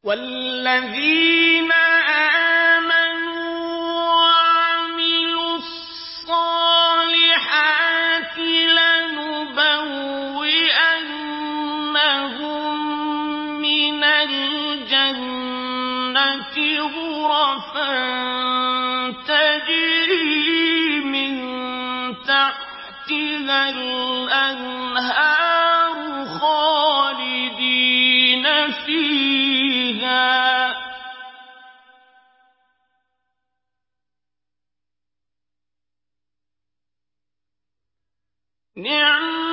وَالَّذِينَ آمَنُوا وَعَمِلُوا الصَّالِحَاتِ لَنُبَوِّئَنَّهُم مِّنَ الْجَنَّةِ غُرَفًا تَجْرِي مِن تَحْتِهَا الْأَنْهَارُ خَالِدِينَ فِيهَا ۚ نِعْمَ